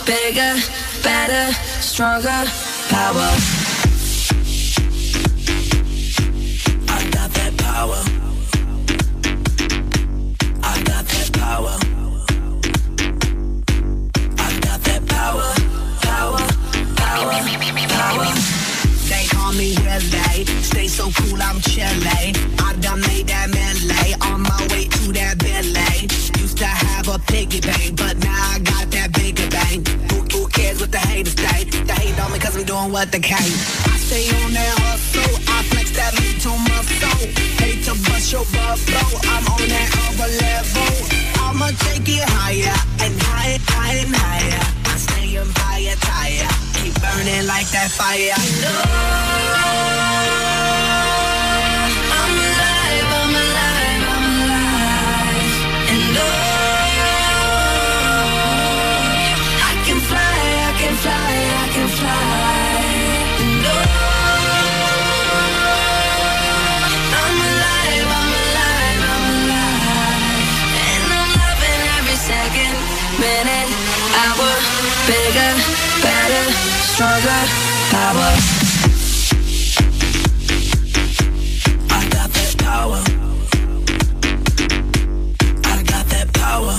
bigger, better, stronger, power. I got that power. I got that power. I got that power, power, power, power. They call me Relay, stay so cool, I'm Chile. I done made that melee, on my way to that Bentley. Used to have a piggy bank, but now I got that bigger bank. Who cares what the haters say? They hate on me cause I'm doing what they can. I stay on that hustle, I flex that mental muscle. Hate to bust your bubble, I'm on that other level. I'ma take it higher, and higher, higher, and higher. I stay on fire, tire, keep burning like that fire. I'm alive, I'm alive, I'm alive. And I can fly, I can fly, I can fly. And I'm alive, I'm alive, I'm alive. And I'm loving every second, minute, hour. Bigger, better, stronger, power. I got that power. I got that power.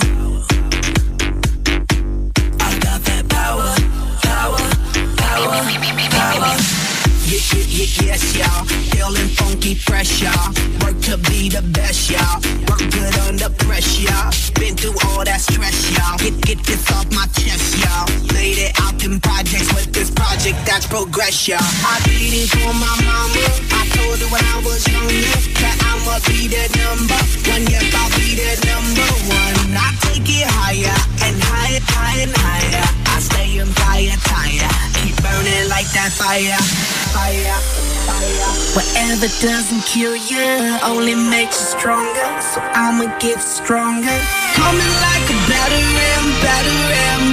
I got that power, power, power, power. Yes, y'all. Feeling funky fresh, y'all. Work to be the best, y'all. Work good under pressure, y'all. Been through all that stress, y'all. Get this off my chest, y'all. Laid it out in projects with this project that's progress, y'all. I did it for my mama. I told her when I was younger that I'ma be the number one. Yes, I'll be the number one. I take it higher and higher, higher and higher. I stay on fire, tire. Keep burning like that fire. Fire, fire. Whatever doesn't kill you only makes you stronger. So I'ma get stronger. Coming like a battering, battering.